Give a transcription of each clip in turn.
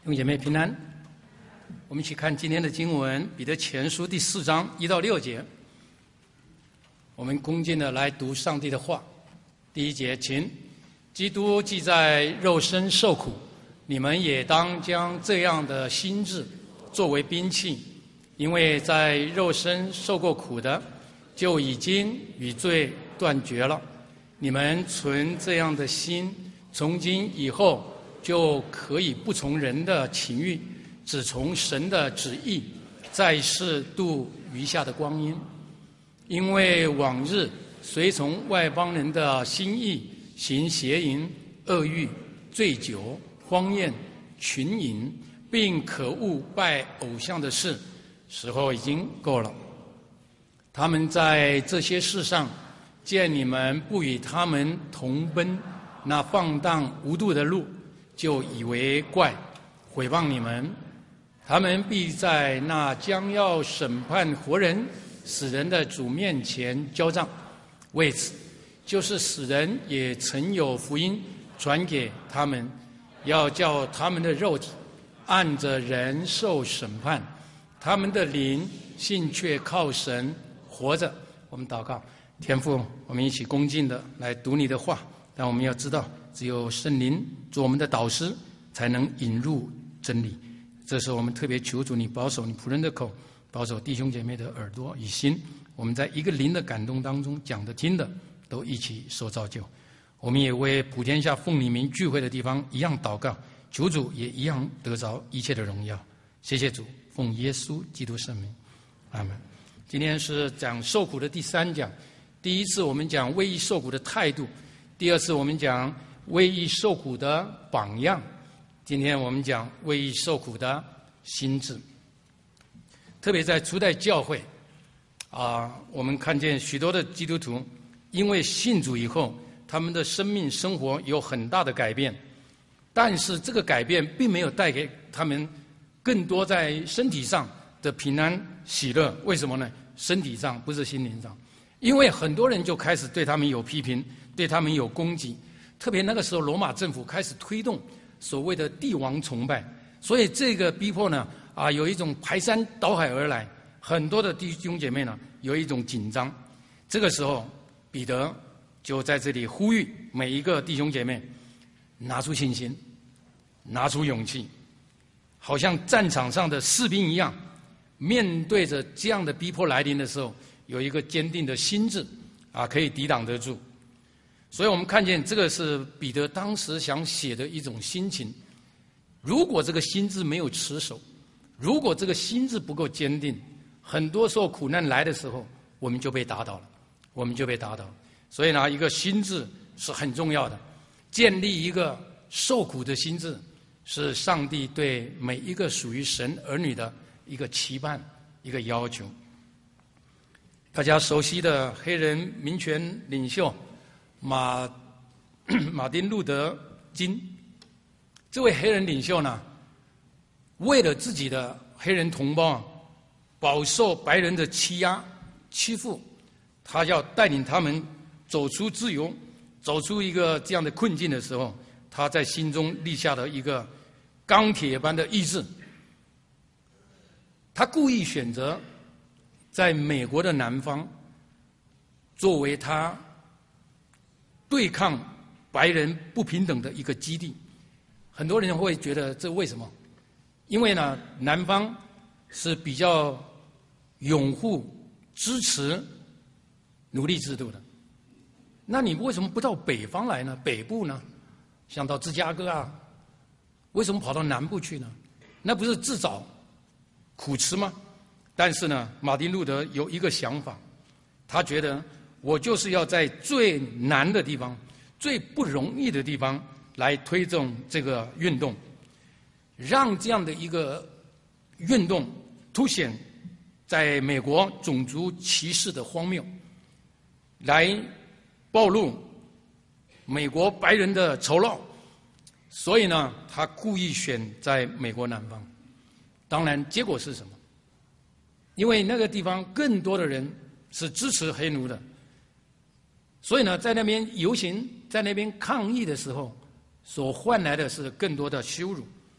弟兄姐妹平安，我们一起看今天的经文，彼得前书第4章1到6节。我们恭敬的来读上帝的话。第1节，请：基督既在肉身受苦，你们也当将这样的心志作为兵器，因为在肉身受过苦的，就已经与罪断绝了。你们存这样的心，从今以后就可以不从人的情欲，只从神的旨意，在世度余下的光阴。因为往日随从外邦人的心意，行邪淫、恶欲、醉酒、荒宴、群饮，并可恶拜偶像的事，时候已经够了。他们在这些事上，见你们不与他们同奔那放荡无度的路，就以为怪，毁谤你们。他们必在那将要审判活人死人的主面前交账。为此，就是死人也曾有福音传给他们，要叫他们的肉体按着人受审判，他们的灵性却靠神活着。我们祷告。天父，我们一起恭敬的来读你的话，但我们要知道，只有圣灵做我们的导师，才能引入真理。这时候我们特别求主你保守你仆人的口，保守弟兄姐妹的耳朵与心，我们在一个灵的感动当中，讲的听的都一起受造就。我们也为普天下奉你名聚会的地方一样祷告，求主也一样得着一切的荣耀。谢谢主，奉耶稣基督圣名，阿门。今天是讲受苦的第3讲。第一次我们讲为义受苦的态度，第二次我们讲为义受苦的榜样，今天我们讲为义受苦的心志。特别在初代教会我们看见许多的基督徒因为信主以后，他们的生命生活有很大的改变，但是这个改变并没有带给他们更多在身体上的平安喜乐。为什么呢？身体上不是心灵上。因为很多人就开始对他们有批评，对他们有攻击。特别那个时候罗马政府开始推动所谓的帝王崇拜，所以这个逼迫呢有一种排山倒海而来，很多的弟兄姐妹呢有一种紧张。这个时候彼得就在这里呼吁每一个弟兄姐妹拿出信心，拿出勇气，好像战场上的士兵一样，面对着这样的逼迫来临的时候，有一个坚定的心志可以抵挡得住。所以我们看见这个是彼得当时想写的一种心情。如果这个心志没有持守，如果这个心志不够坚定，很多时候苦难来的时候，我们就被打倒了。所以呢，一个心志是很重要的。建立一个受苦的心志，是上帝对每一个属于神儿女的一个期盼，一个要求。大家熟悉的黑人民权领袖马丁路德金，这位黑人领袖呢，为了自己的黑人同胞饱受白人的欺压欺负，他要带领他们走出自由，走出一个这样的困境的时候，他在心中立下了一个钢铁般的意志。他故意选择在美国的南方作为他对抗白人不平等的一个基地。很多人会觉得这为什么？因为呢，南方是比较拥护支持奴隶制度的。那你为什么不到北方来呢？北部呢？像到芝加哥为什么跑到南部去呢？那不是自找苦吃吗？但是呢，马丁路德有一个想法，他觉得我就是要在最难的地方、最不容易的地方来推动这个运动，让这样的一个运动凸显在美国种族歧视的荒谬，来暴露美国白人的丑陋。所以呢，他故意选在美国南方。当然，结果是什么？因为那个地方更多的人是支持黑奴的，所以呢，在那边游行，在那边抗议的时候，所换来的是更多的羞辱，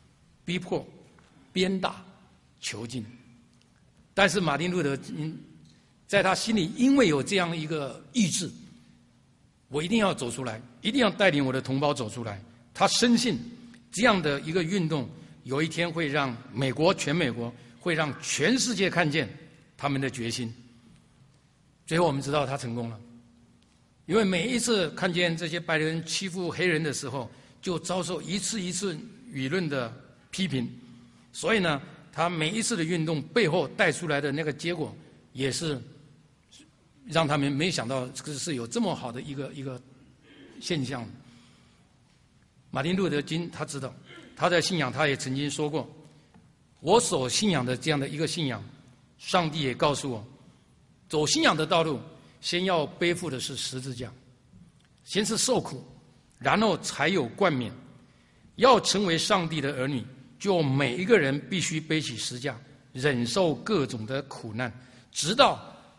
逼迫、鞭打、囚禁。但是马丁路德金在他心里，因为有这样一个意志，我一定要走出来，一定要带领我的同胞走出来。他深信这样的一个运动，有一天会让全美国会让全世界看见他们的决心。最后我们知道他成功了，因为每一次看见这些白人欺负黑人的时候，就遭受一次一次舆论的批评，所以呢，他每一次的运动背后带出来的那个结果，也是让他们没想到这个是有这么好的一个现象。马丁路德金他知道，他在信仰，他也曾经说过，我所信仰的这样的一个信仰，上帝也告诉我，走信仰的道路，先要背负的是十字架，先是受苦，然后才有冠冕。要成为上帝的儿女，就每一个人必须背起十字架，忍受各种的苦难，直到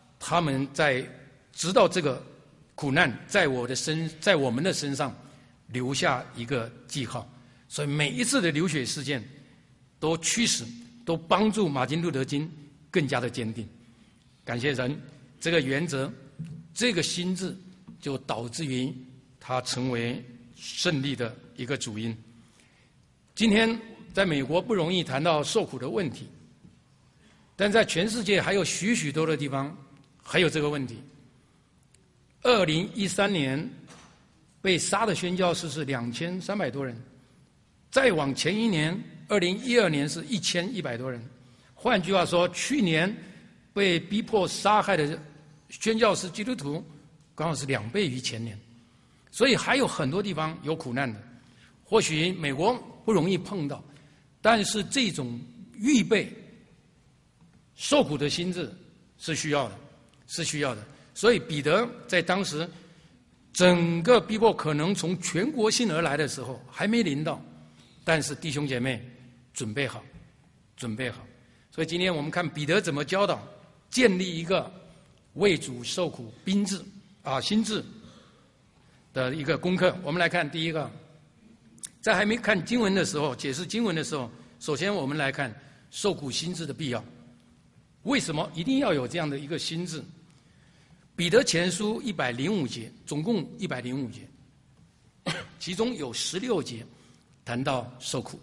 这个苦难在我们的身上留下一个记号。所以每一次的流血事件都驱使，都帮助马丁路德金更加的坚定。感谢神，这个原则，这个心智，就导致于他成为胜利的一个主因。今天在美国不容易谈到受苦的问题，但在全世界还有许许多的地方还有这个问题。2013年被杀的宣教士是2300多人，再往前一年2012年是1100多人。换句话说，去年被逼迫杀害的宣教士基督徒刚好是2倍于前年，所以还有很多地方有苦难的。或许美国不容易碰到，但是这种预备受苦的心智是需要的，是需要的。所以彼得在当时整个逼迫可能从全国性而来的时候还没临到，但是弟兄姐妹准备好，准备好。所以今天我们看彼得怎么教导建立一个为主受苦心智的一个功课。我们来看第一个，在还没看经文的时候，解释经文的时候，首先我们来看受苦心智的必要。为什么一定要有这样的一个心智？彼得前书105节，总共105节，其中有16节谈到受苦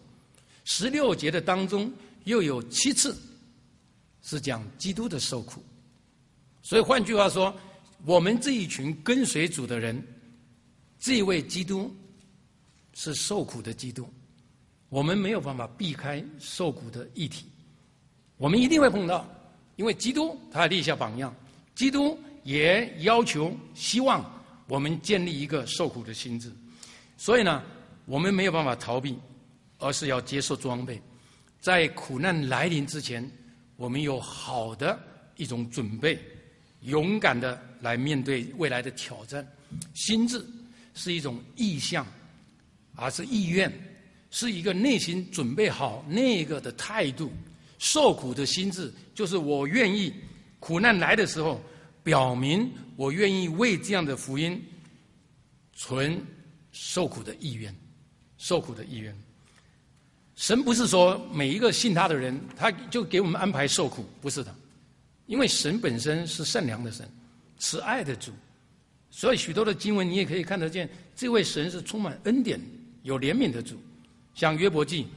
，16节的当中又有7次是讲基督的受苦。所以换句话说，我们这一群跟随主的人，这一位基督是受苦的基督，我们没有办法避开受苦的议题，我们一定会碰到，因为基督他立下榜样，基督也要求希望我们建立一个受苦的心智。所以呢，我们没有办法逃避，而是要接受装备，在苦难来临之前，我们有好的一种准备，勇敢的来面对未来的挑战。心智是一种意向，而是意愿，是一个内心准备好那个的态度。受苦的心智就是我愿意苦难来的时候，表明我愿意为这样的福音存受苦的意愿，受苦的意愿。神不是说每一个信他的人他就给我们安排受苦，不是的，因为神本身是善良的神，慈爱的主，所以许多的经文你也可以看得见，这位神是充满恩典有怜悯的主。像约伯记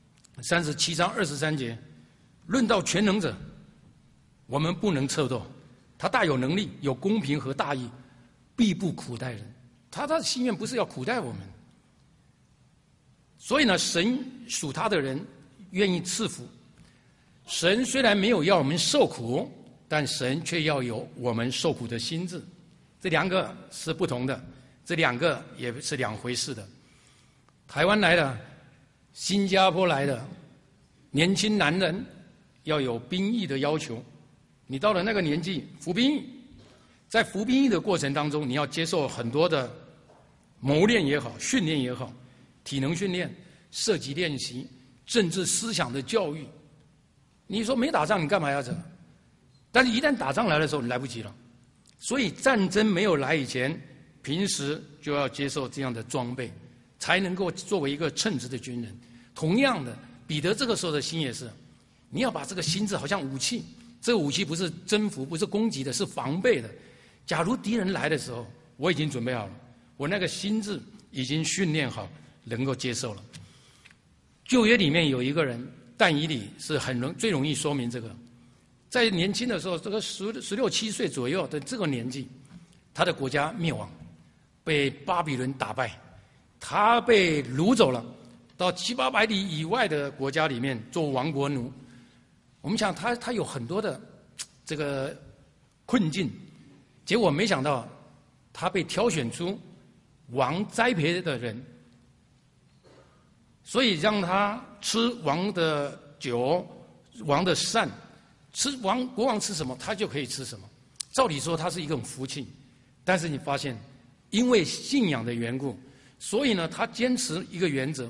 37章23节，论到全能者，我们不能测度，他大有能力，有公平和大义，必不苦待人。他的心愿不是要苦待我们，所以呢，神属他的人愿意赐福。神虽然没有要我们受苦，但神却要有我们受苦的心智，这两个是不同的，这两个也是两回事的。台湾来的、新加坡来的年轻男人要有兵役的要求，你到了那个年纪服兵役，在服兵役的过程当中，你要接受很多的磨练也好，训练也好，体能训练、射击练习、政治思想的教育。你说没打仗你干嘛要这？但是一旦打仗来的时候你来不及了。所以战争没有来以前，平时就要接受这样的装备，才能够作为一个称职的军人。同样的， 彼得这个时候的心也是，你要把这个心智好像武器，这个武器不是征服，不是攻击的，是防备的。假如敌人来的时候，我已经准备好了，我那个心智已经训练好，能够接受了。旧约里面有一个人，但以理是最容易说明这个。在年轻的时候，这个16、17岁左右的这个年纪，他的国家灭亡，被巴比伦打败，他被掳走了，到700、800里以外的国家里面做亡国奴。我们想他有很多的这个困境，结果没想到他被挑选出王栽培的人，所以让他吃王的酒、王的膳，国王吃什么，他就可以吃什么。照理说，它是一种福气，但是你发现，因为信仰的缘故，所以呢，他坚持一个原则：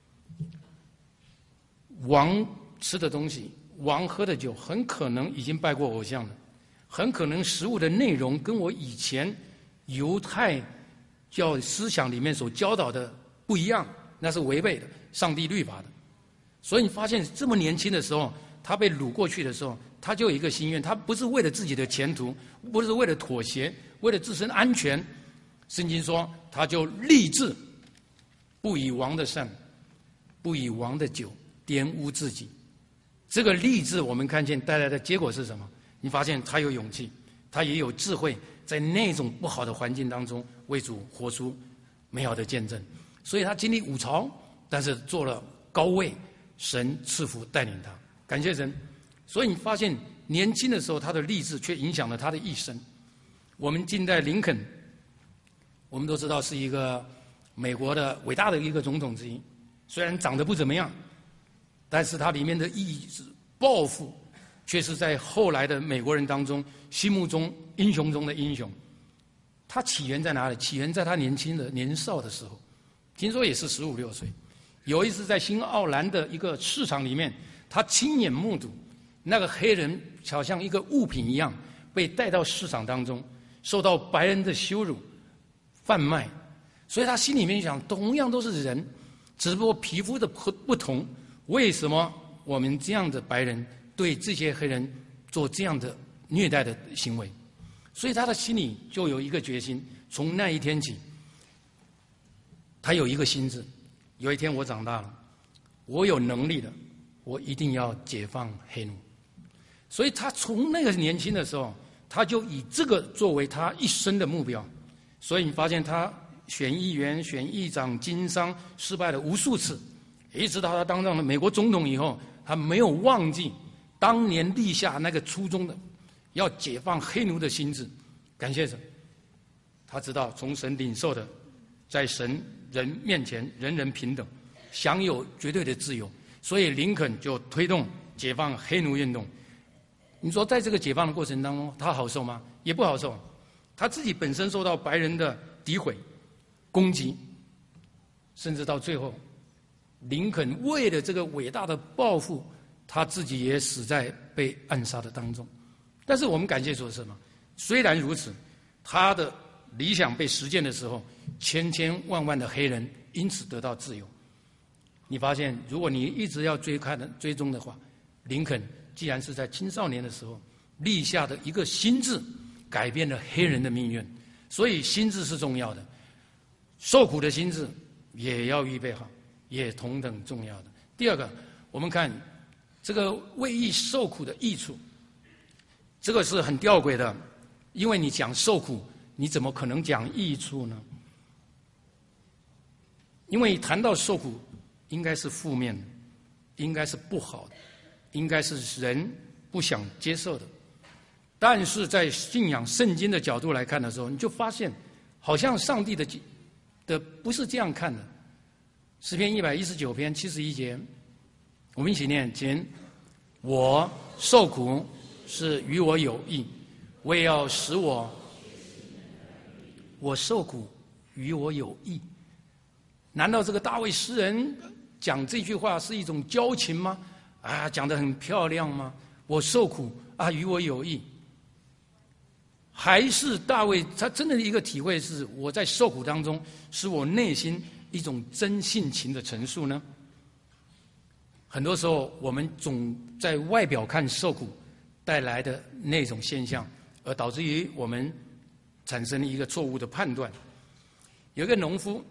王吃的东西、王喝的酒，很可能已经拜过偶像了，很可能食物的内容跟我以前犹太教思想里面所教导的不一样，那是违背的上帝律法的。所以你发现这么年轻的时候，他被掳过去的时候，他就有一个心愿，他不是为了自己的前途，不是为了妥协，为了自身安全。圣经说，他就立志不以王的膳，不以王的酒玷污自己。这个立志我们看见带来的结果是什么？你发现他有勇气，他也有智慧，在那种不好的环境当中为主活出美好的见证。所以他经历5朝，但是做了高位，神赐福带领他，感谢神。所以你发现年轻的时候他的励志却影响了他的一生。我们近代林肯，我们都知道是一个美国的伟大的一个总统之一，虽然长得不怎么样，但是他里面的意志抱负却是在后来的美国人当中心目中英雄中的英雄。他起源在哪里？起源在他年少的时候，听说也是15、16岁。有一次在新奥兰的一个市场里面，他亲眼目睹那个黑人好像一个物品一样被带到市场当中，受到白人的羞辱、贩卖。所以他心里面想，同样都是人，只不过皮肤的不同，为什么我们这样的白人对这些黑人做这样的虐待的行为？所以他的心里就有一个决心，从那一天起，他有一个心志，有一天我长大了，我有能力的，我一定要解放黑奴。所以他从那个年轻的时候，他就以这个作为他一生的目标。所以你发现他选议员、选议长、经商失败了无数次，一直到他当上了美国总统以后，他没有忘记当年立下那个初衷的要解放黑奴的心志。感谢神，他知道从神领受的，在神人面前人人平等，享有绝对的自由。所以林肯就推动解放黑奴运动。你说在这个解放的过程当中，他好受吗？也不好受。他自己本身受到白人的诋毁、攻击，甚至到最后，林肯为了这个伟大的抱负，他自己也死在被暗杀的当中。但是我们感谢主的是什么？虽然如此，他的理想被实践的时候，千千万万的黑人因此得到自由。你发现，如果你一直要追踪的话，林肯既然是在青少年的时候立下的一个心志，改变了黑人的命运。所以心志是重要的，受苦的心志也要预备好，也同等重要的。第二个，我们看这个为义受苦的益处，这个是很吊诡的，因为你讲受苦，你怎么可能讲益处呢？因为谈到受苦，应该是负面的，应该是不好的，应该是人不想接受的。但是在信仰圣经的角度来看的时候，你就发现好像上帝的不是这样看的。诗篇119篇71节，我们一起念：请我受苦是与我有益，为要使我受苦与我有益。难道这个大卫诗人讲这句话是一种矫情吗？讲得很漂亮吗？我受苦与我有益。还是大卫他真的一个体会是，我在受苦当中是我内心一种真性情的陈述呢？ 很多时候我们总在外表看受苦带来的那种现象，而导致于我们产生一个错误的判断。有一个农夫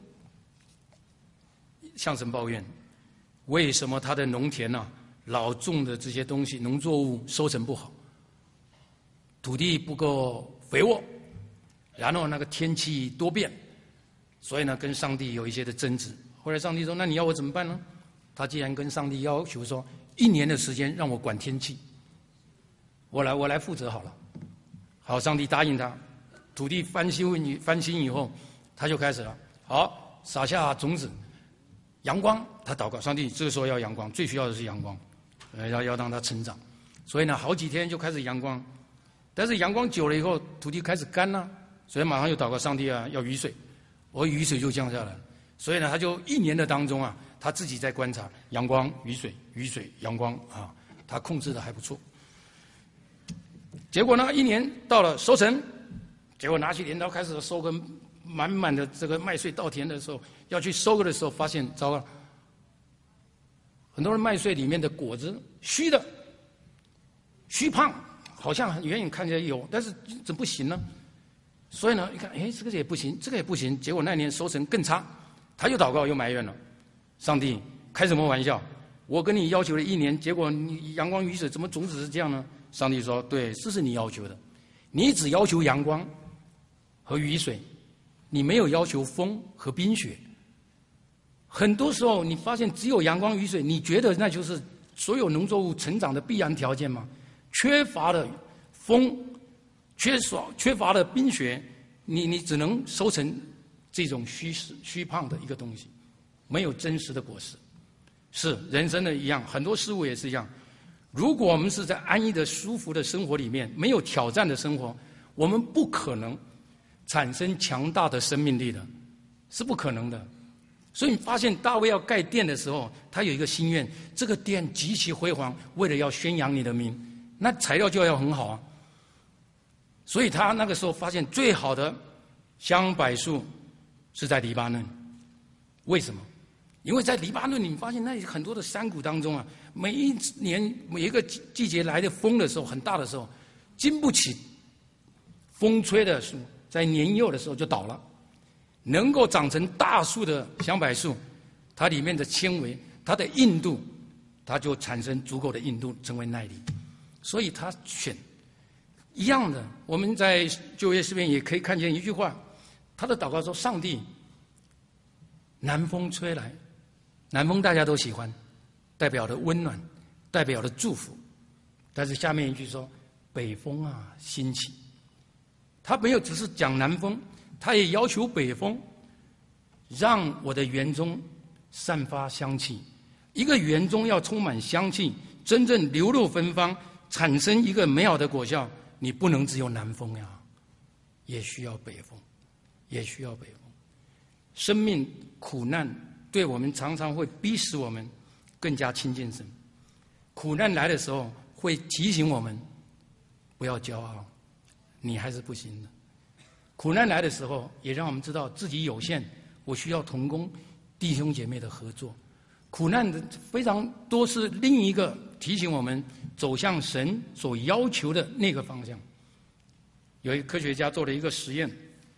向神抱怨，为什么他的农田老种的这些东西农作物收成不好，土地不够肥沃，然后那个天气多变，所以呢跟上帝有一些的争执。后来上帝说，那你要我怎么办呢？他既然跟上帝要求说1年的时间让我管天气，我来负责好了。好，上帝答应他，土地翻新以后，他就开始了。好，撒下种子，阳光，他祷告上帝，这个时候要阳光，最需要的是阳光，要让它成长。所以呢，好几天就开始阳光，但是阳光久了以后，土地开始干了，所以马上又祷告上帝要雨水，雨水就降下来了。所以呢，他就1年的当中他自己在观察阳光、雨水、雨水、阳光他控制的还不错。结果呢，1年到了收成，结果拿起镰刀开始收割，满满的这个麦穗稻田的时候，要去收割的时候，发现糟了，很多人麦穗里面的果子虚的、虚胖，好像远远看起来有，但是怎么不行呢？所以呢，一看，这个也不行，这个也不行，结果那年收成更差，他又祷告又埋怨了，上帝开什么玩笑？我跟你要求了1年，结果你阳光雨水，怎么种子是这样呢？上帝说，对，这是你要求的，你只要求阳光和雨水，你没有要求风和冰雪。很多时候你发现只有阳光雨水，你觉得那就是所有农作物成长的必然条件吗？缺乏了风，缺乏了冰雪，你只能收成这种虚胖的一个东西，没有真实的果实。是人生的一样，很多事物也是一样。如果我们是在安逸的舒服的生活里面，没有挑战的生活，我们不可能产生强大的生命力的，是不可能的。所以你发现大卫要盖殿的时候，他有一个心愿，这个殿极其辉煌，为了要宣扬你的名，那材料就要很好啊。所以他那个时候发现最好的香柏树是在黎巴嫩。为什么？因为在黎巴嫩，你发现那很多的山谷当中每一年每一个季节来的风的时候，很大的时候，经不起风吹的树，在年幼的时候就倒了。能够长成大树的香柏树，它里面的纤维，它的硬度，它就产生足够的硬度，成为耐力。所以他选一样的。我们在旧约诗篇也可以看见一句话，他的祷告说：上帝，南风吹来，南风大家都喜欢，代表的温暖，代表的祝福。但是下面一句说：北风兴起。他没有只是讲南风，他也要求北风让我的园中散发香气。一个园中要充满香气，真正流露芬芳，产生一个美好的果效，你不能只有南风呀，也需要北风，也需要北风。生命苦难对我们常常会逼使我们更加亲近神。苦难来的时候会提醒我们不要骄傲，你还是不行的。苦难来的时候也让我们知道自己有限，我需要同工弟兄姐妹的合作。苦难的非常多是另一个提醒我们走向神所要求的那个方向。有一个科学家做了一个实验，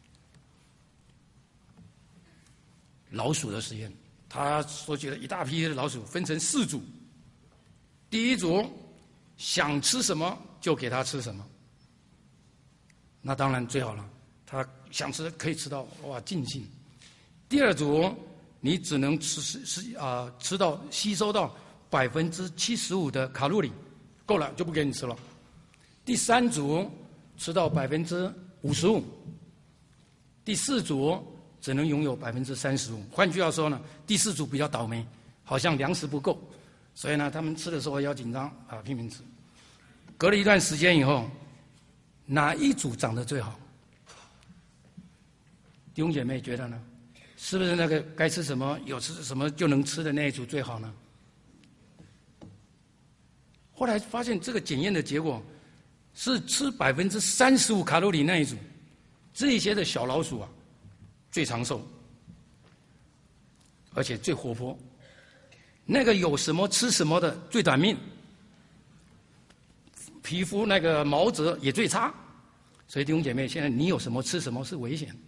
老鼠的实验，他收集了一大批的老鼠，分成4组。第一组想吃什么就给他吃什么，那当然最好了，他想吃可以吃到尽兴。第二组你只能吃到吸收到75%的卡路里，够了就不给你吃了。第3组吃到55%，第4组只能拥有35%。换句话说呢，第4组比较倒霉，好像粮食不够，所以呢，他们吃的时候要紧张拼命吃。隔了一段时间以后，哪一组长得最好？弟兄姐妹觉得呢？是不是那个该吃什么有吃什么就能吃的那一组最好呢？后来发现这个检验的结果是吃35%卡路里那一组，这些的小老鼠最长寿，而且最活泼。 那个有什么吃什么的最短命，皮肤那个毛泽也最差。所以弟兄姐妹，现在你有什么吃什么是危险。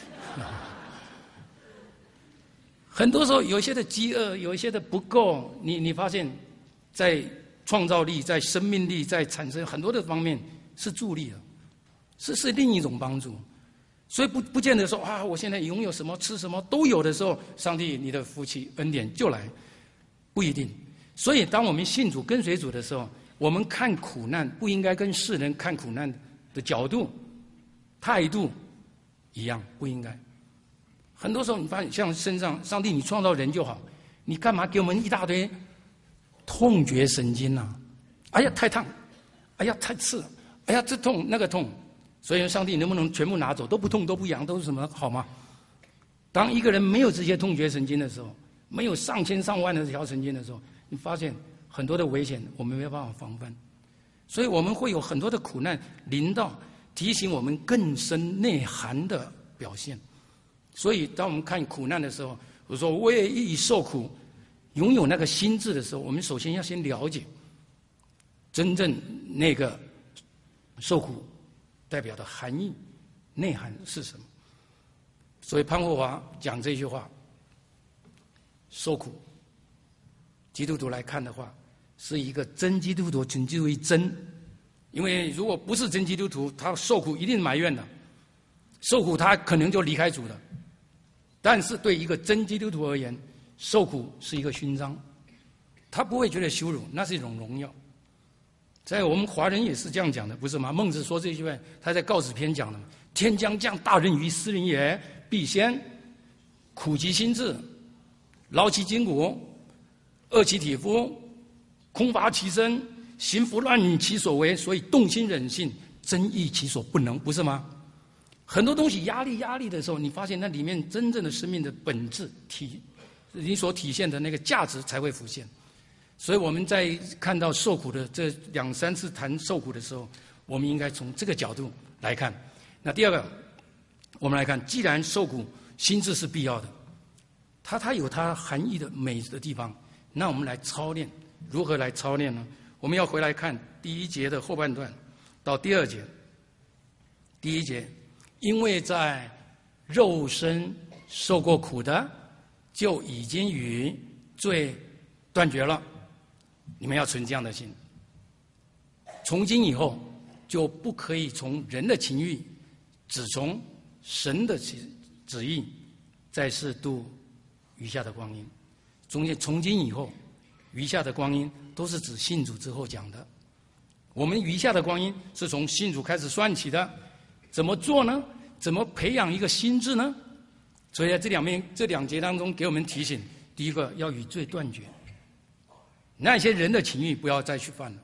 很多时候有一些的饥饿，有一些的不够，你发现在创造力、在生命力、在产生很多的方面是助力的，是另一种帮助。所以不见得说啊，我现在拥有什么吃什么都有的时候，上帝你的福气恩典就来，不一定。所以当我们信主跟随主的时候，我们看苦难不应该跟世人看苦难的角度、态度一样，不应该。很多时候你发现，像身上上帝你创造人就好，你干嘛给我们一大堆痛觉神经啊？哎呀太烫，哎呀太刺，哎呀这痛那个痛。所以上帝能不能全部拿走，都不痛都不痒都是什么好吗？当一个人没有这些痛觉神经的时候，没有上千上万的这条神经的时候，你发现很多的危险我们没办法防范。所以我们会有很多的苦难临到，提醒我们更深内涵的表现。所以当我们看苦难的时候，我说为义受苦，拥有那个心智的时候，我们首先要先了解真正那个受苦代表的含义、内涵是什么。所以潘霍华讲这句话，受苦，基督徒来看的话，是一个真基督徒，请记住一真，因为如果不是真基督徒，他受苦一定埋怨的，受苦他可能就离开主了。但是对一个真基督徒而言，受苦是一个勋章，他不会觉得羞辱，那是一种荣耀。在我们华人也是这样讲的，不是吗？孟子说这句话，他在告子篇讲的嘛：“天将降大任于斯人也，必先苦其心志，劳其筋骨，饿其体肤，空乏其身，行拂乱其所为，所以动心忍性，增益其所不能。”不是吗？很多东西压力的时候，你发现那里面真正的生命的本质你所体现的那个价值才会浮现。所以我们在看到受苦的这2、3次谈受苦的时候，我们应该从这个角度来看。那第二个，我们来看，既然受苦，心智是必要的，它有它含义的美的地方。那我们来操练，如何来操练呢？我们要回来看第1节的后半段到第2节。第1节，因为在肉身受过苦的，就已经与罪断绝了。你们要存这样的心，从今以后就不可以从人的情欲，只从神的旨意，在世度余下的光阴。从今以后，余下的光阴都是指信主之后讲的。我们余下的光阴是从信主开始算起的。怎么做呢？怎么培养一个心智呢？所以在这2节当中给我们提醒：第一个，要与罪断绝。那些人的情欲不要再去犯了，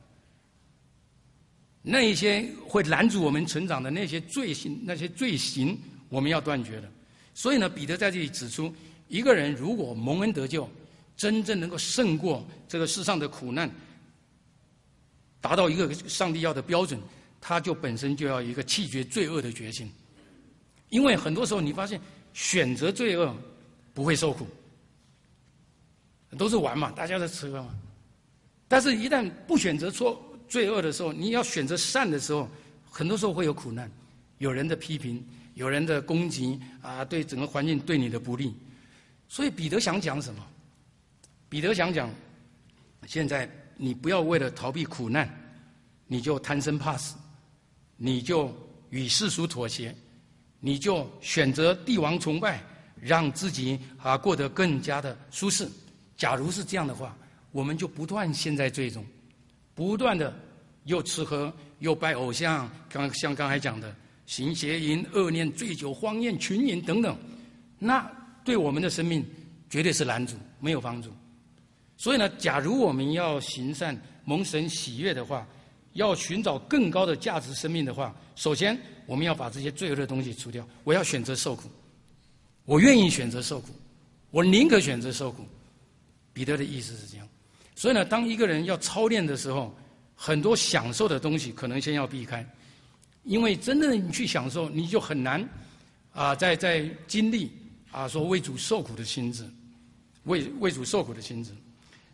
那一些会拦阻我们成长的那些罪行，我们要断绝的。所以呢，彼得在这里指出，一个人如果蒙恩得救，真正能够胜过这个世上的苦难，达到一个上帝要的标准，他就本身就要一个弃绝罪恶的决心。因为很多时候你发现选择罪恶不会受苦，都是玩嘛，大家在吃喝嘛。但是一旦不选择罪恶的时候，你要选择善的时候，很多时候会有苦难，有人的批评，有人的攻击啊，对整个环境对你的不利。所以彼得想讲什么？彼得想讲，现在你不要为了逃避苦难，你就贪生怕死，你就与世俗妥协，你就选择帝王崇拜，让自己过得更加的舒适。假如是这样的话，我们就不断陷在罪中，不断的又吃喝，又拜偶像，像刚才讲的行邪淫、恶念、醉酒、荒宴、群饮等等，那对我们的生命绝对是拦阻，没有帮助。所以呢，假如我们要行善、蒙神喜悦的话，要寻找更高的价值生命的话，首先我们要把这些罪恶的东西除掉。我要选择受苦，我愿意选择受苦，我宁可选择受苦。彼得的意思是这样。所以呢，当一个人要操练的时候，很多享受的东西可能先要避开，因为真的你去享受，你就很难在经历说为主受苦的心志，为主受苦的心志。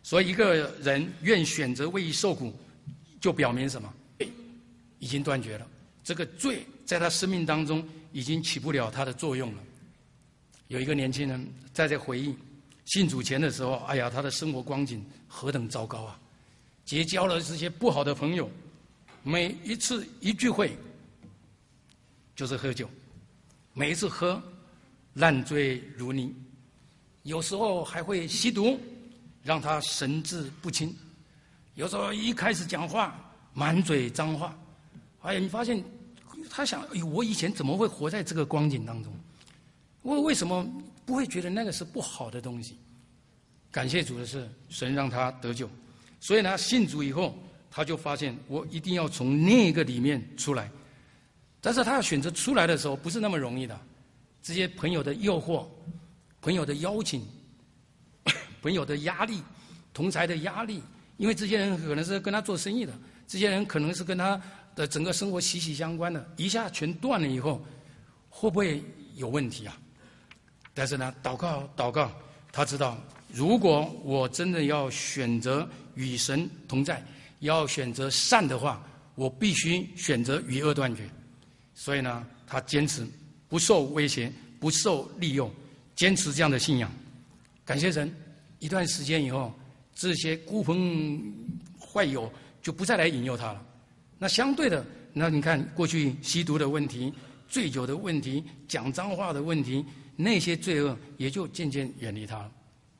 所以一个人愿选择为义受苦，就表明什么？已经断绝了，这个罪在他生命当中已经起不了他的作用了。有一个年轻人在回忆信主前的时候，哎呀，他的生活光景何等糟糕啊！结交了这些不好的朋友，每一次一聚会就是喝酒，每一次喝烂醉如泥，有时候还会吸毒，让他神志不清。有时候一开始讲话满嘴脏话，哎呀，你发现他想，哎呦，我以前怎么会活在这个光景当中？我为什么不会觉得那个是不好的东西？感谢主的是，神让他得救，所以呢，信主以后，他就发现我一定要从那个里面出来。但是他要选择出来的时候，不是那么容易的。这些朋友的诱惑、朋友的邀请、朋友的压力、同侪的压力，因为这些人可能是跟他做生意的，这些人可能是跟他的整个生活息息相关的，一下全断了以后，会不会有问题啊？但是呢，祷告，他知道，如果我真的要选择与神同在，要选择善的话，我必须选择与恶断绝。所以呢，他坚持不受威胁，不受利用，坚持这样的信仰。感谢神，一段时间以后，这些孤朋坏友就不再来引诱他了。那相对的，那你看过去吸毒的问题、醉酒的问题、讲脏话的问题，那些罪恶也就渐渐远离他了。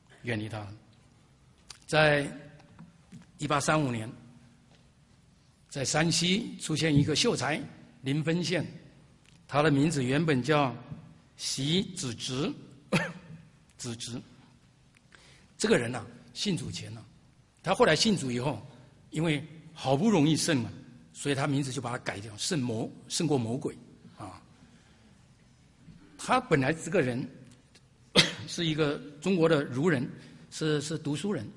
在1835年，在山西出现一个秀才临汾县，他的名字原本叫席子直，子直。这个人信主前他后来信主以后，因为好不容易胜了，所以他名字就把它改掉，胜过魔鬼啊。他本来这个人是一个中国的儒人，是读书人，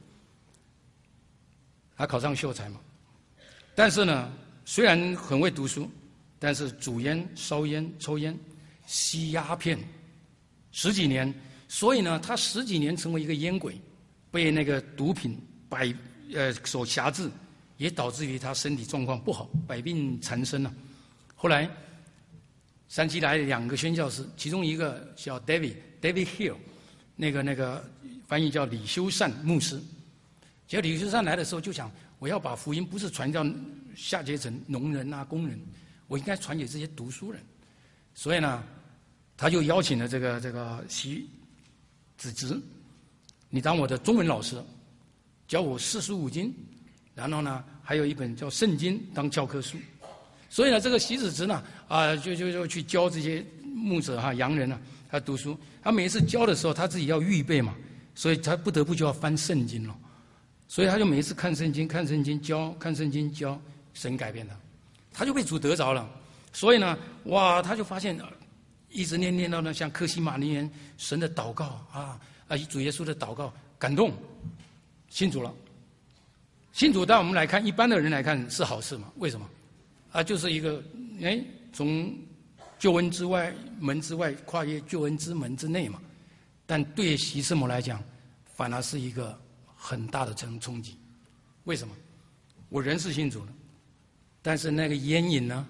他考上秀才嘛。但是呢，虽然很会读书，但是煮烟、烧烟、抽烟、吸鸦片10几年，所以呢，他10几年成为一个烟鬼，被那个毒品所辖制，也导致于他身体状况不好，百病缠身了。后来，山西来了2个宣教师，其中一个叫 David Hill， 那个翻译叫李修善牧师。结果李修善来的时候就想，我要把福音不是传到下阶层农人工人，我应该传给这些读书人。所以呢，他就邀请了这个席子直，你当我的中文老师，教我45经，然后呢，还有一本叫圣经当教科书。所以呢，这个席子直呢，就去教这些牧者洋人他读书。他每一次教的时候，他自己要预备嘛，所以他不得不就要翻圣经了。所以他就每一次看圣经教，看圣经教，神改变他就被主得着了。所以呢，哇，他就发现一直念到像客西马尼园神的祷告主耶稣的祷告感动，信主了。信主，当我们来看，一般的人来看是好事嘛？为什么？就是一个从救恩之外门之外跨越救恩之门之内嘛。但对席师母来讲，反而是一个很大的冲击。为什么？我人是信主了，但是那个烟瘾呢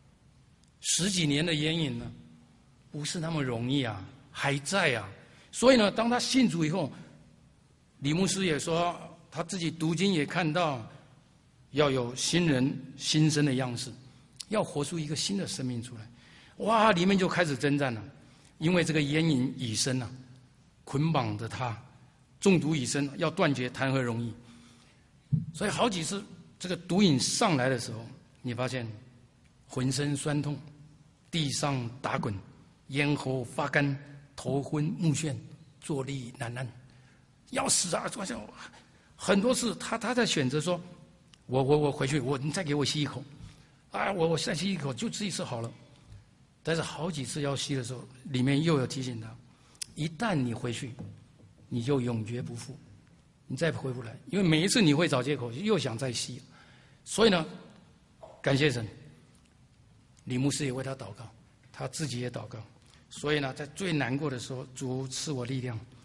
，10几年的烟瘾呢，不是那么容易还在所以呢，当他信主以后，李牧师也说，他自己读经也看到，要有新人新生的样式，要活出一个新的生命出来。哇，里面就开始征战了，因为这个烟瘾已深捆绑着他，中毒已深，要断绝谈何容易？所以好几次这个毒瘾上来的时候，你发现浑身酸痛，地上打滚，咽喉发干，头昏目眩，坐立难安，要死发现很多次他在选择说，我回去，你再给我吸一口，我再吸一口，就这一次好了。但是好几次要吸的时候，里面又有提醒他，一旦你回去，你就永绝不复，你再回不来，因为每一次你会找借口，又想再吸。所以呢，感谢神，李牧师也为他祷告，他自己也祷告。所以呢，在最难过的时候，主赐我力量，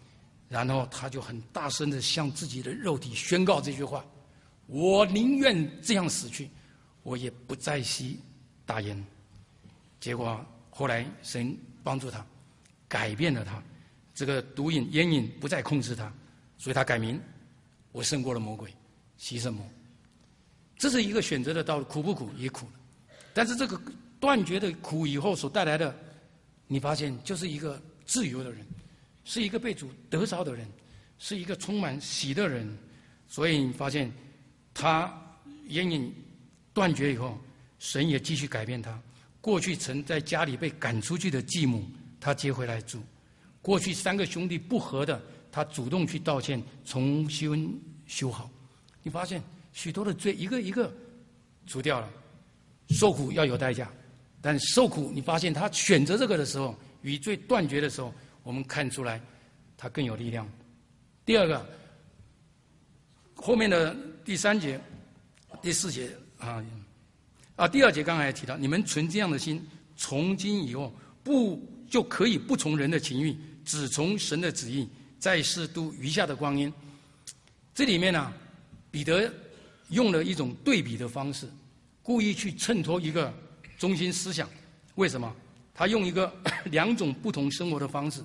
然后他就很大声的向自己的肉体宣告这句话：我宁愿这样死去，我也不再吸大烟。结果后来神帮助他，改变了他，这个毒瘾烟瘾不再控制他，所以他改名：我胜过了魔鬼，牺牲魔。这是一个选择的道路，苦不苦？也苦了。但是这个断绝的苦以后所带来的，你发现就是一个自由的人，是一个被主得着的人，是一个充满喜的人。所以你发现他烟瘾断绝以后，神也继续改变他。过去曾在家里被赶出去的继母，他接回来住；过去3个兄弟不和的，他主动去道歉，重新修好。你发现许多的罪一个一个除掉了。受苦要有代价，但受苦你发现他选择这个的时候，与罪断绝的时候，我们看出来他更有力量。第二个，后面的第3节、第4节第2节刚才也提到，你们存这样的心，从今以后就可以不从人的情欲，只从神的旨意，在世度余下的光阴。这里面呢，彼得用了一种对比的方式，故意去衬托一个中心思想。为什么？他用一个2种不同生活的方式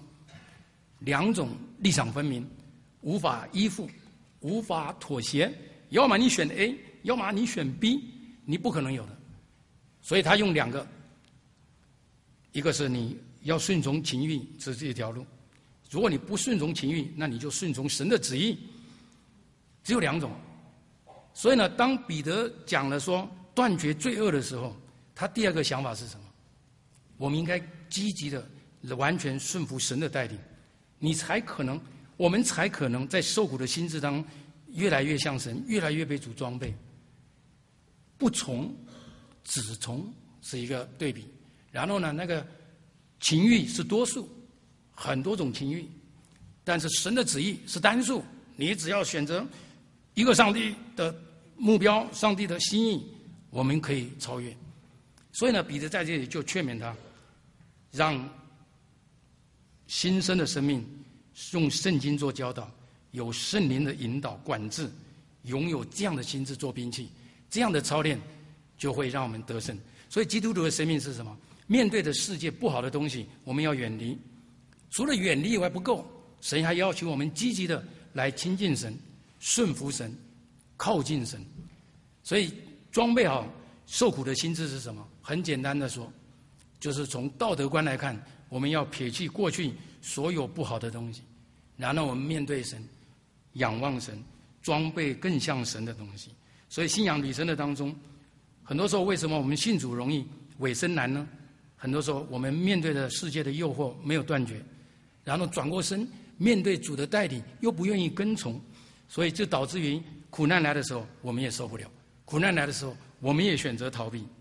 ，2种立场分明，无法依附，无法妥协，要么你选 A， 要么你选 B， 你不可能有的。所以他用2个，一个是你要顺从情欲，这是一条路；如果你不顺从情欲，那你就顺从神的旨意。只有2种。所以呢，当彼得讲了说断绝罪恶的时候，他第2个想法是什么？我们应该积极的完全顺服神的带领，我们才可能在受苦的心智当中越来越像神，越来越被主装备。不从只从是一个对比，然后呢，那个情欲是多数，很多种情欲，但是神的旨意是单数，你只要选择一个上帝的目标，上帝的心意，我们可以超越。所以呢，彼得在这里就劝勉他，让新生的生命用圣经做教导，有圣灵的引导管制，拥有这样的心智做兵器，这样的操练就会让我们得胜。所以基督徒的生命是什么？面对的世界不好的东西，我们要远离。除了远离以外不够，神还要求我们积极的来亲近神，顺服神，靠近神。所以装备好受苦的心智是什么？很简单的说，就是从道德观来看，我们要撇弃过去所有不好的东西，然后我们面对神，仰望神，装备更像神的东西。所以信仰旅程的当中，很多时候为什么我们信主容易尾声难呢？很多时候我们面对的世界的诱惑没有断绝，然后转过身面对主的带领又不愿意跟从，所以就导致于苦难来的时候我们也受不了，苦难来的时候我们也选择逃避，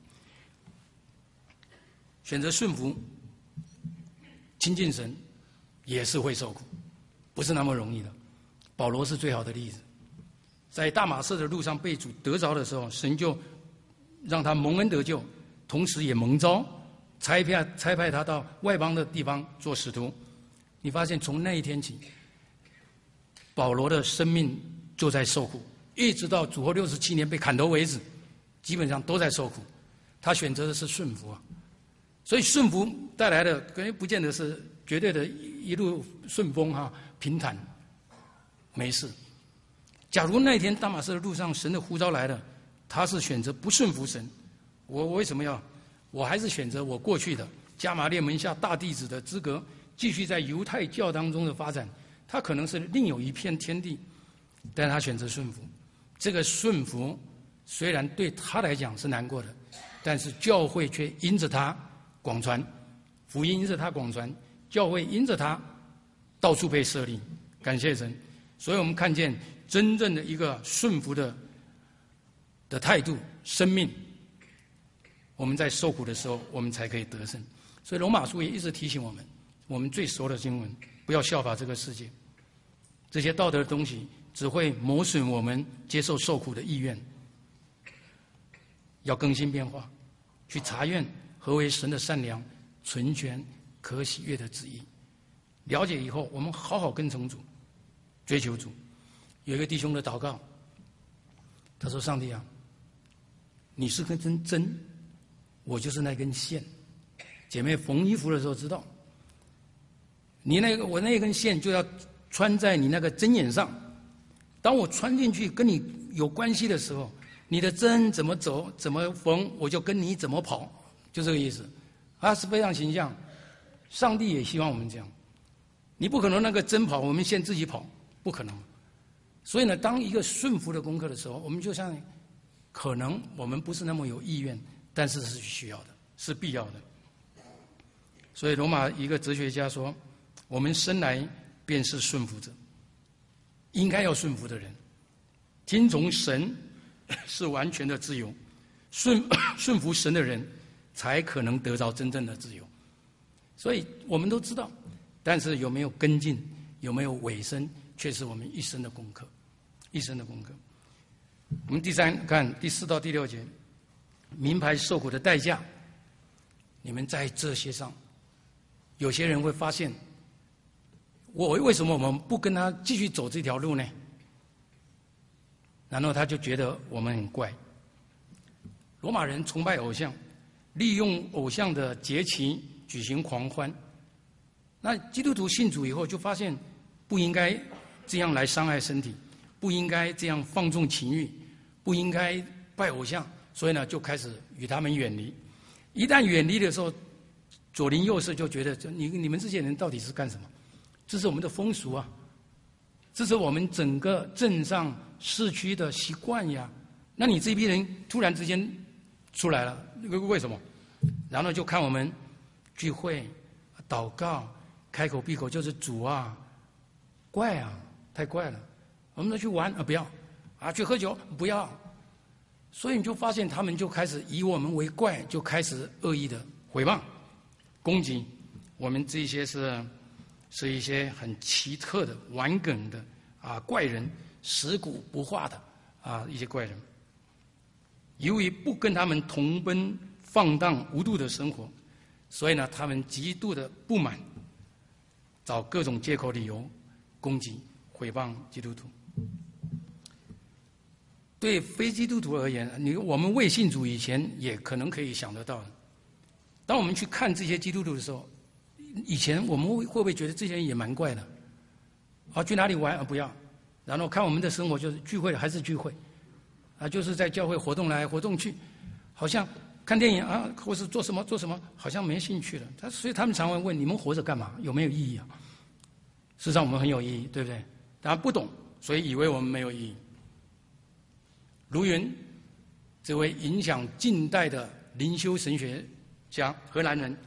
选择顺服亲近神也是会受苦，不是那么容易的。保罗是最好的例子，在大马色的路上被主得着的时候，神就让他蒙恩得救，同时也蒙召差派他到外邦的地方做使徒。你发现从那一天起，保罗的生命就在受苦，一直到主后67年被砍头为止，基本上都在受苦。他选择的是顺服啊，所以顺服带来的可能不见得是绝对的一路顺风平坦没事。假如那一天大马士的路上神的呼召来了，他是选择不顺服神，我为什么要？我还是选择我过去的加马列门下大弟子的资格，继续在犹太教当中的发展。他可能是另有一片天地，但他选择顺服。这个顺服虽然对他来讲是难过的，但是教会却因着他广传福音，因着他广传，教会因着他到处被设立，感谢神。所以我们看见真正的一个顺服的态度生命，我们在受苦的时候我们才可以得胜。所以罗马书也一直提醒我们，我们最熟的经文，不要效法这个世界，这些道德的东西只会磨损我们接受受苦的意愿，要更新变化，去查验何为神的善良、纯全、可喜悦的旨意。 了解以后，我们好好跟从主，追求主。有一个弟兄的祷告，他说：“上帝啊，你是根针，我就是那根线。姐妹缝衣服的时候知道，我那根线就要穿在你那个针眼上。当我穿进去跟你有关系的时候，你的针怎么走怎么缝，我就跟你怎么跑，就这个意思。是非常形象。上帝也希望我们这样。你不可能那个针跑，我们先自己跑，不可能。所以呢，当一个顺服的功课的时候，我们就像可能我们不是那么有意愿，但是是需要的，是必要的。所以罗马一个哲学家说，我们生来便是顺服者，应该要顺服的人，听从神是完全的自由，顺服神的人才可能得到真正的自由。所以我们都知道，但是有没有跟进，有没有委身，却是我们一生的功课，一生的功课。我们看第4到第6节，名牌受苦的代价。你们在这些上，有些人会发现，为什么我们不跟他继续走这条路呢？然后他就觉得我们很怪。罗马人崇拜偶像，利用偶像的节期举行狂欢。那基督徒信主以后，就发现不应该这样来伤害身体，不应该这样放纵情欲，不应该拜偶像，所以呢，就开始与他们远离。一旦远离的时候，左邻右舍就觉得你们这些人到底是干什么？这是我们的风俗啊，这是我们整个镇上市区的习惯呀。那你这批人突然之间出来了，为什么？然后就看我们聚会、祷告、开口闭口就是主啊，怪啊，太怪了。我们都去玩不要去喝酒不要。所以你就发现他们就开始以我们为怪，就开始恶意的诽谤、攻击我们。这些是一些很奇特的、顽梗的怪人，食古不化的一些怪人。由于不跟他们同奔放荡无度的生活，所以呢，他们极度的不满，找各种借口理由攻击、诽谤基督徒。对非基督徒而言，我们未信主以前也可能可以想得到的。当我们去看这些基督徒的时候，以前我们会不会觉得这些人也蛮怪的？去哪里玩不要，然后看我们的生活就是聚会还是聚会，就是在教会活动来活动去，好像看电影或是做什么，好像没兴趣了。所以他们常会问：你们活着干嘛？有没有意义啊？事实上我们很有意义，对不对？大家不懂，所以以为我们没有意义。卢云这位影响近代的灵修神学家，荷兰人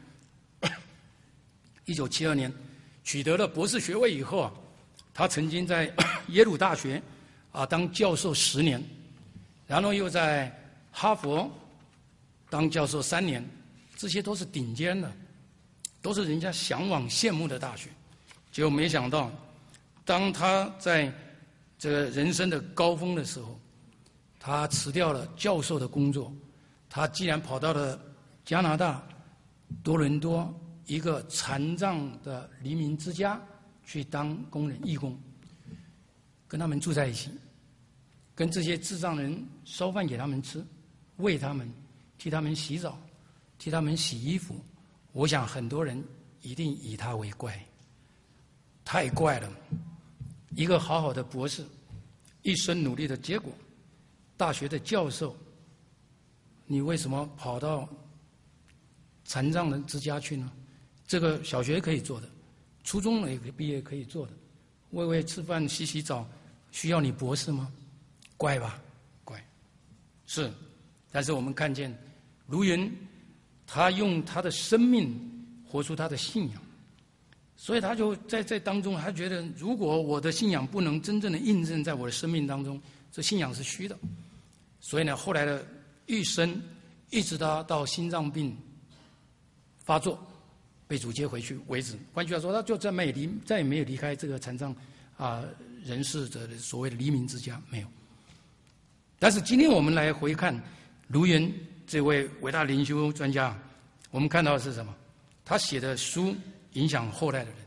，1972年取得了博士学位以后他曾经在耶鲁大学当教授10年，然后又在哈佛当教授3年，这些都是顶尖的，都是人家向往羡慕的大学。结果没想到，当他在这个人生的高峰的时候，他辞掉了教授的工作，他竟然跑到了加拿大多伦多一个残障的黎明之家去当工人、义工，跟他们住在一起，跟这些智障人烧饭给他们吃，喂他们，替他们洗澡，替他们洗衣服。我想很多人一定以他为怪，太怪了。一个好好的博士，一生努力的结果，大学的教授，你为什么跑到残障人之家去呢？这个小学可以做的，初中也毕业可以做的，喂喂吃饭、洗洗澡，需要你博士吗？怪吧，怪。是，但是我们看见卢云，他用他的生命活出他的信仰，所以他就在当中，他觉得如果我的信仰不能真正的印证在我的生命当中，这信仰是虚的。所以呢，后来的一生，一直到心脏病发作，被主接回去为止。换句话说，他就再也没有离开这个残障人士的所谓的黎明之家，没有。但是今天我们来回看卢云这位伟大灵修专家，我们看到的是什么？他写的书影响后代的人，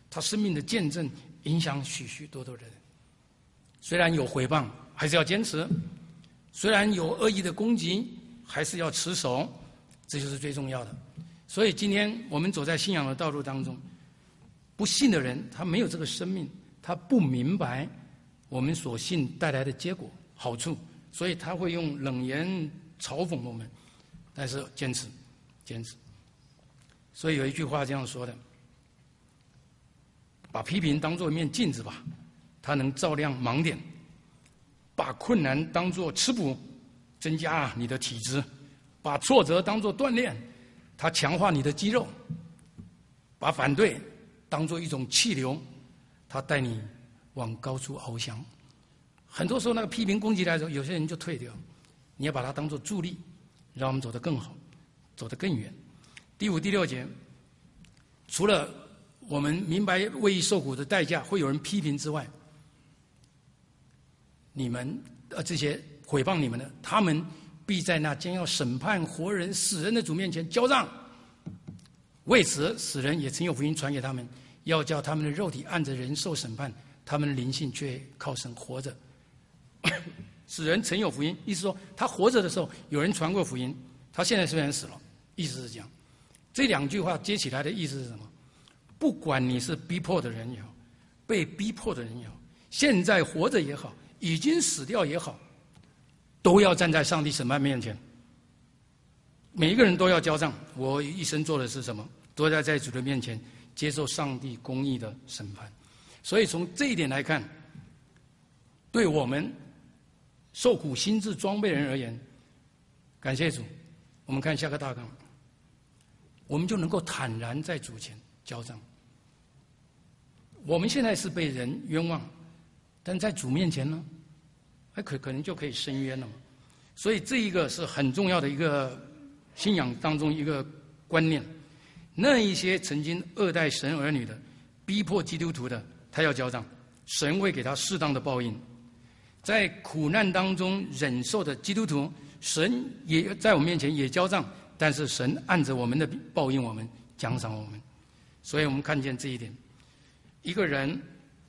他生命的见证影响许许多多的人。虽然有毁谤，还是要坚持；虽然有恶意的攻击，还是要持守，这就是最重要的。所以今天我们走在信仰的道路当中，不信的人他没有这个生命，他不明白我们所信带来的结果好处，所以他会用冷言嘲讽我们，但是坚持。所以有一句话这样说的：把批评当作一面镜子吧，它能照亮盲点；把困难当作吃补，增加你的体质；把挫折当作锻炼，它强化你的肌肉；把反对当作一种气流，它带你往高处翱翔。很多时候那个批评攻击来的时候，有些人就退掉，你要把它当作助力，让我们走得更好，走得更远。第5、第6节，除了我们明白为义受苦的代价会有人批评之外，你们这些毁谤你们的，他们必在那将要审判活人死人的主面前交账。为此死人也曾有福音传给他们，要叫他们的肉体按着人受审判，他们的灵性却靠神活着。死人曾有福音，意思说他活着的时候有人传过福音，他现在虽然死了，意思是这样。这2句话接起来的意思是什么？不管你是逼迫的人也好，被逼迫的人也好，现在活着也好，已经死掉也好，都要站在上帝审判面前。每一个人都要交账，我一生做的是什么，都要在主的面前接受上帝公义的审判。所以从这一点来看，对我们受苦心智装备人而言，感谢主，我们看下个大纲，我们就能够坦然在主前交账。我们现在是被人冤枉，但在主面前呢，可能就可以伸冤了嘛。所以这一个是很重要的一个信仰当中一个观念。那一些曾经恶待神儿女的、逼迫基督徒的，他要交账，神会给他适当的报应。在苦难当中忍受的基督徒，神也在我们面前也交账，但是神按着我们的报应我们，奖赏我们。所以我们看见这一点，一个人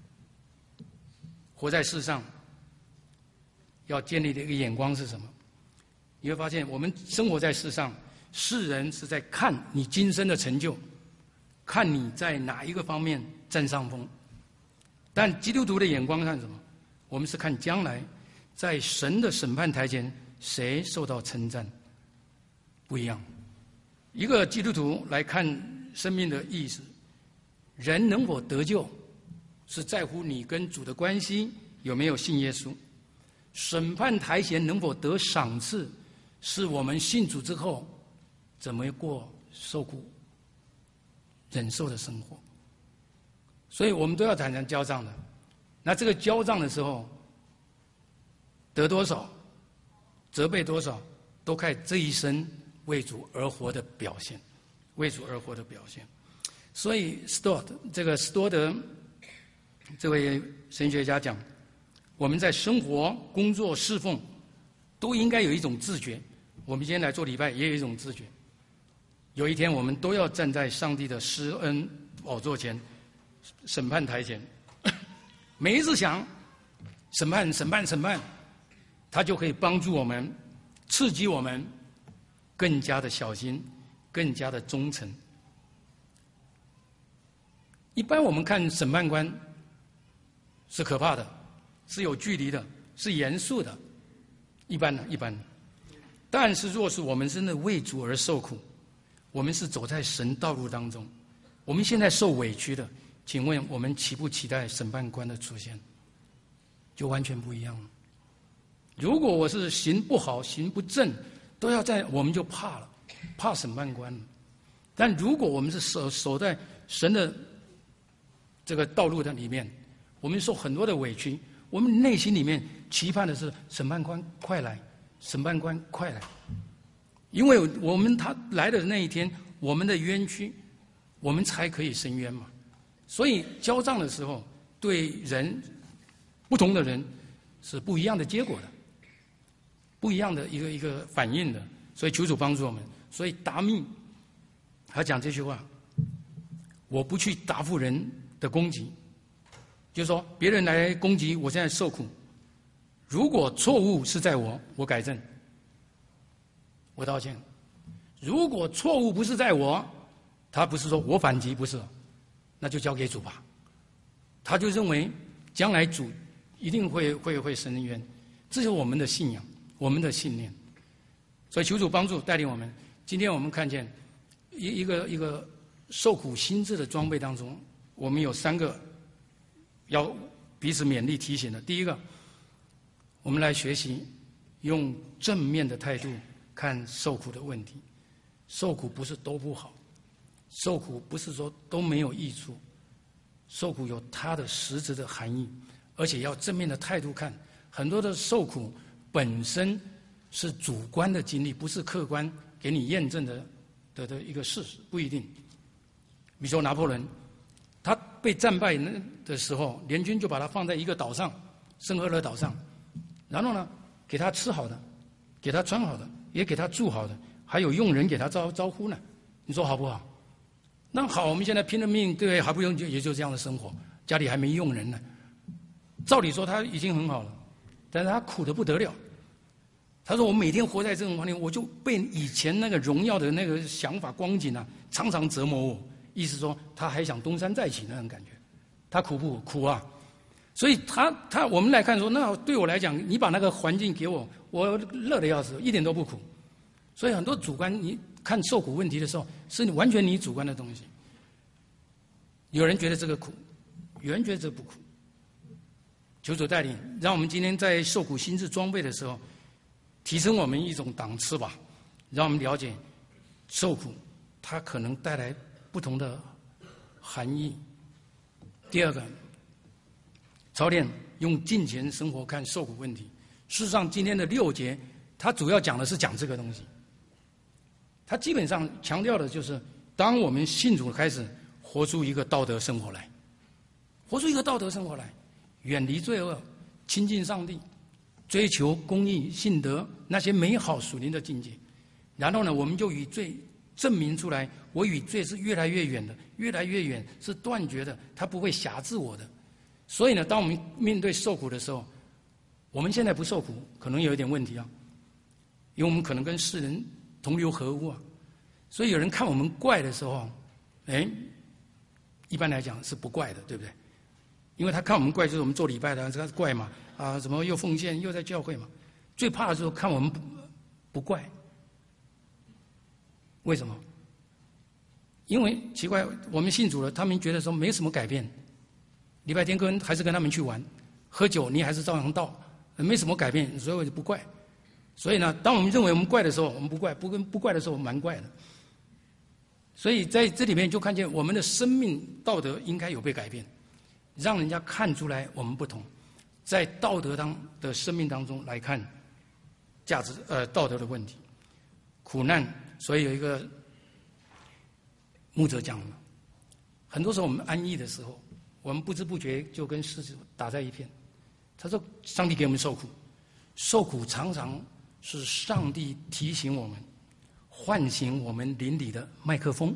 活在世上要建立的一个眼光是什么？你会发现我们生活在世上，世人是在看你今生的成就，看你在哪一个方面占上风，但基督徒的眼光看什么？我们是看将来在神的审判台前谁受到称赞，不一样。一个基督徒来看生命的意思，人能否得救是在乎你跟主的关系有没有信耶稣。审判台前能否得赏赐，是我们信主之后怎么过受苦忍受的生活。所以我们都要坦然交账的。那这个交账的时候，得多少责备多少，都看这一生为主而活的表现，为主而活的表现。所以斯多德这位神学家讲，我们在生活、工作、侍奉都应该有一种自觉。我们今天来做礼拜也有一种自觉，有一天我们都要站在上帝的施恩宝座前，审判台前，每一次想审判，他就可以帮助我们，刺激我们更加的小心，更加的忠诚。一般我们看审判官是可怕的，是有距离的，是严肃的，一般的。但是若是我们真的为主而受苦，我们是走在神道路当中，我们现在受委屈的，请问我们期不期待审判官的出现？就完全不一样了。如果我是行不好、行不正，都要在，我们就怕了，怕审判官了。但如果我们是守在神的这个道路的里面，我们受很多的委屈，我们内心里面期盼的是审判官快来，审判官快来，因为我们他来的那一天，我们的冤屈，我们才可以伸冤嘛。所以交账的时候，对人不同的人是不一样的结果的，不一样的一个反应的。所以求主帮助我们。所以达密他讲这句话，我不去答复人的攻击，就是说别人来攻击我现在受苦，如果错误是在我，我改正，我道歉；如果错误不是在我，他不是说我反击，不是，那就交给主吧。他就认为将来主一定会伸冤，这就是我们的信仰，我们的信念。所以求主帮助带领我们。今天我们看见一个受苦心志的装备当中，我们有3个要彼此勉励提醒的。第一个，我们来学习用正面的态度看受苦的问题。受苦不是都不好，受苦不是说都没有益处，受苦有它的实质的含义，而且要正面的态度看。很多的受苦本身是主观的经历，不是客观给你验证的一个事实，不一定。比如说拿破仑，他被战败的时候，联军就把他放在一个岛上，圣赫勒岛上，然后呢，给他吃好的，给他穿好的，也给他住好的，还有佣人给他招呼呢。你说好不好？那好，我们现在拼了命，对不对？还不用也就这样的生活，家里还没佣人呢。照理说他已经很好了，但是他苦得不得了。他说：“我每天活在这种环境，我就被以前那个荣耀的那个想法光景啊，常常折磨我。意思说，他还想东山再起那种感觉。他苦不苦啊？所以我们来看说，那对我来讲，你把那个环境给我，我乐得要死，一点都不苦。所以很多主观，你看受苦问题的时候，是完全你主观的东西。有人觉得这个苦，有人觉得这不苦。求主带领，让我们今天在受苦心志装备的时候，提升我们一种档次吧，让我们了解受苦它可能带来不同的含义。第二个，操练用敬虔生活看受苦问题。事实上，今天的6节，它主要讲的是讲这个东西。它基本上强调的就是，当我们信主开始活出一个道德生活来，活出一个道德生活来，远离罪恶，亲近上帝，追求公义、信德那些美好属灵的境界。然后呢，我们就与罪证明出来，我与罪是越来越远的，越来越远，是断绝的，它不会辖制我的。所以呢，当我们面对受苦的时候，我们现在不受苦，可能有一点问题啊，因为我们可能跟世人同流合污啊。所以有人看我们怪的时候，一般来讲是不怪的，对不对？因为他看我们怪，就是我们做礼拜的，这个怪嘛，啊，怎么又奉献又在教会嘛？最怕的就是看我们不怪。为什么？因为奇怪，我们信主了，他们觉得说没什么改变，礼拜天还是跟他们去玩，喝酒你还是照样到，没什么改变，所以我就不怪。所以呢，当我们认为我们怪的时候，我们不怪；不怪的时候，我们蛮怪的。所以在这里面就看见我们的生命道德应该有被改变，让人家看出来我们不同，在道德的生命当中来看道德的问题。苦难，所以有一个牧者讲了，很多时候我们安逸的时候，我们不知不觉就跟世界打在一片。他说上帝给我们受苦，受苦常常是上帝提醒我们，唤醒我们邻里的麦克风。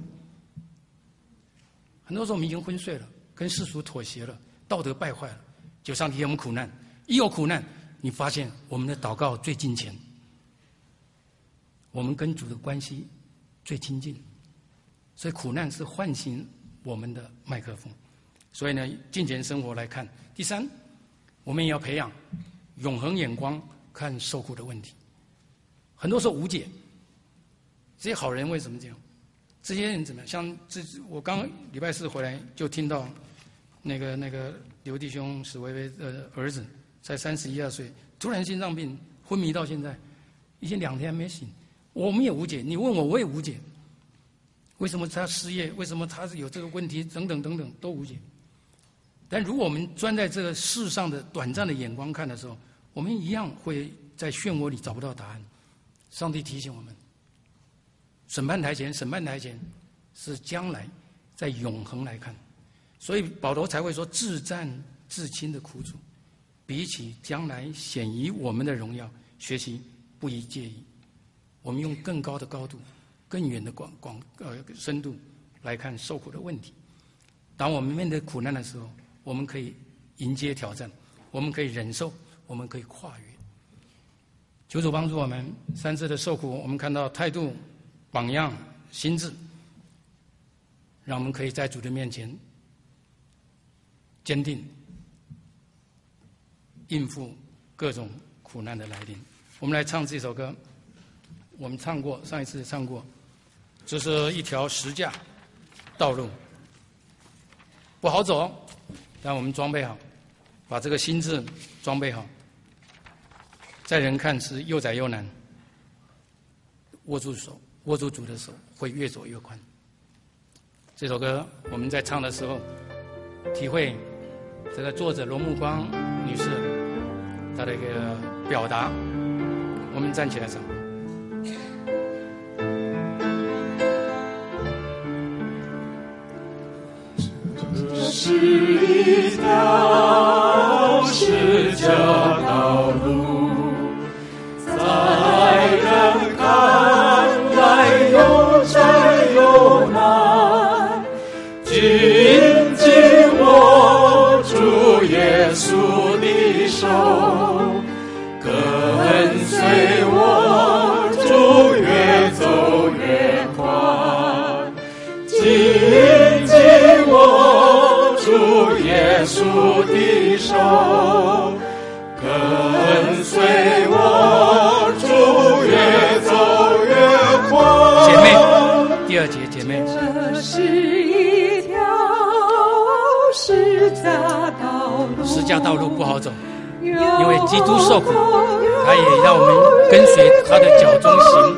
很多时候我们已经昏睡了，跟世俗妥协了，道德败坏了，就上帝给我们苦难。一有苦难，你发现我们的祷告最近前，我们跟主的关系最亲近。所以苦难是唤醒我们的麦克风。所以呢，近前生活来看。第三，我们也要培养永恒眼光看受苦的问题。很多时候无解，这些好人为什么这样？这些人怎么样？像我刚礼拜4回来就听到那个刘弟兄史薇薇的儿子才31、2岁，突然心脏病昏迷到现在，已经2天没醒。我们也无解，你问我也无解。为什么他失业？为什么他有这个问题？等等等等都无解。但如果我们钻在这个世上的短暂的眼光看的时候，我们一样会在漩涡里找不到答案。上帝提醒我们，审判台前是将来在永恒来看。所以保罗才会说至战至亲的苦楚，比起将来显于我们的荣耀，学习不宜介意。我们用更高的高度、更远的深度来看受苦的问题。 当我们面对苦难的时候，我们可以迎接挑战，我们可以忍受，我们可以跨越。求主帮助我们3次的受苦，我们看到态度、榜样、心智，让我们可以在主的面前坚定应付各种苦难的来临。我们来唱这首歌，我们唱过，上一次唱过。这是一条十架道路，不好走，但我们装备好，把这个心智装备好，在人看是又窄又难，握住主的手，会越走越宽。这首歌我们在唱的时候，体会这个作者罗木光女士她的一个表达。我们站起来唱。 这是一条十架道路，在人看来又窄又难，紧紧握住耶稣的手，跟随我，主越走越宽，紧紧握住耶稣的手，跟随我，主越走越宽。 姐妹，第2节，姐妹， 这是一条十架道路， 十架道路不好走， 因为基督受苦，他也让我们跟随他的脚中行。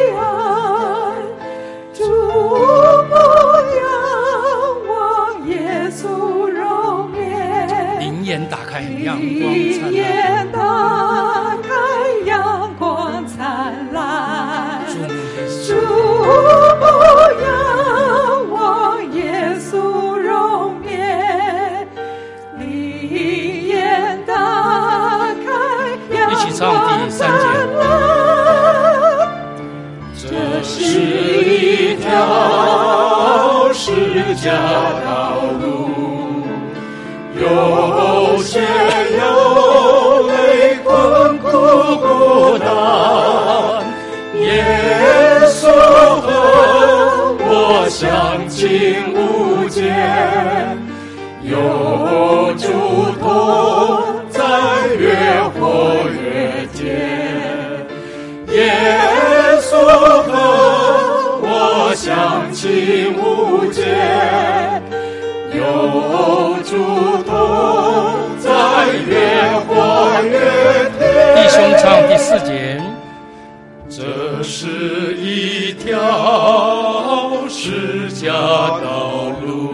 主不仰望耶稣容颜， 灵眼打开，阳光灿烂。 灵眼打开，阳光灿烂。主不仰望耶稣容颜，灵眼打开，阳光灿烂。 这是一条十架道路，有血有泪，困苦孤单。耶稣和我相亲无间，有主同在，越活越坚。耶稣和我相亲无间，有主同在，越活越甜。 弟兄唱第4节。 这是一条十架道路，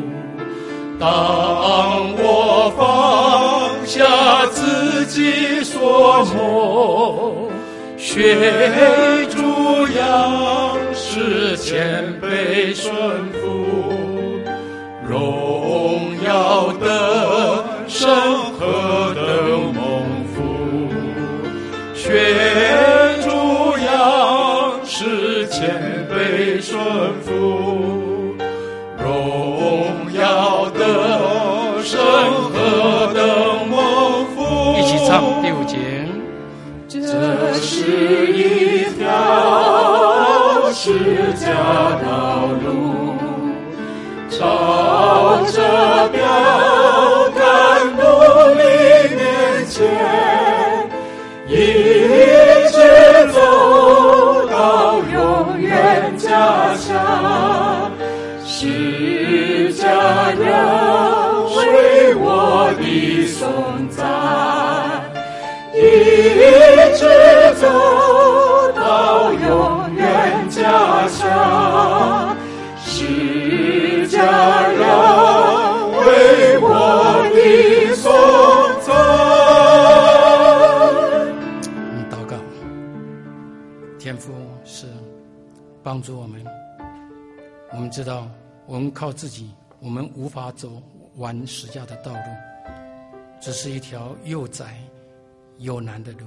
当我放下自己所梦，学主样式谦卑顺服，荣耀的神何等蒙福，学主样式谦卑顺服，荣耀的神何等蒙福。 一起唱第5节。 这是一条十架道路，朝着标杆努力面前，一直走到永远家乡。十架人为我的颂赞，一直走到永远家乡。十架人为我的颂赞。 祷告，天父是帮助我们。我们知道，我们靠自己，我们无法走完十架的道路，只是一条又窄又难的路。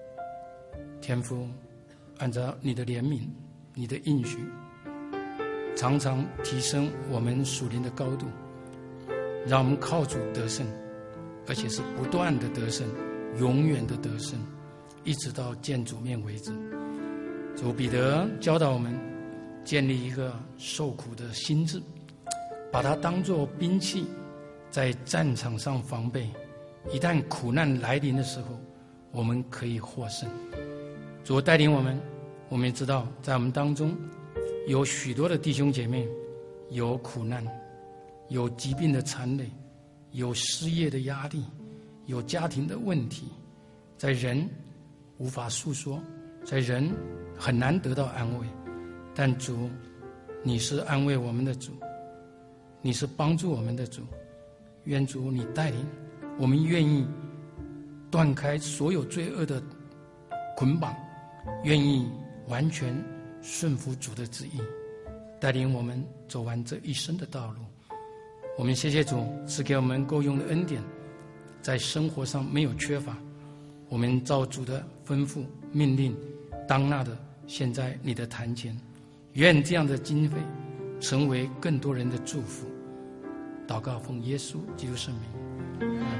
天父，按照你的怜悯，你的应许， 常常提升我们属灵的高度，让我们靠主得胜，而且是不断的得胜，永远的得胜，一直到见主面为止。主彼得教导我们建立一个受苦的心志，把它当作兵器，在战场上防备，一旦苦难来临的时候，我们可以获胜。主带领我们，我们也知道在我们当中有许多的弟兄姐妹有苦难，有疾病的缠累，有失业的压力，有家庭的问题，在人无法诉说，在人很难得到安慰。但主，你是安慰我们的主，你是帮助我们的主。愿主你带领我们，愿意断开所有罪恶的捆绑，愿意完全顺服主的旨意，带领我们走完这一生的道路。我们谢谢主赐给我们够用的恩典，在生活上没有缺乏。我们照主的吩咐命令，当纳的献在你的坛前。愿这样的经费成为更多人的祝福。祷告奉耶稣基督圣名。